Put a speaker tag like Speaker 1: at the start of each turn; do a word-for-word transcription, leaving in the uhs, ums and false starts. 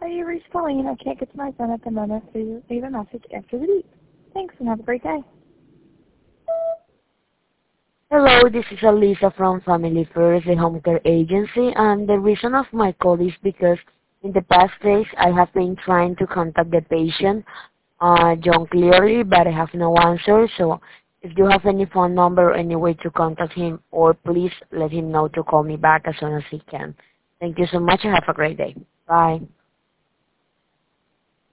Speaker 1: Hi, you reached Colleen. I can't get to my phone at the moment. Please leave a message after the beep. Thanks, and have a great day.
Speaker 2: Hello, this is Alisa from Family First, the home care agency, and the reason of my call is because in the past days I have been trying to contact the patient, uh, John Clearly, but I have no answer, so if you have any phone number or any way to contact him, or please let him know to call me back as soon as he can. Thank you so much and have a great day. Bye.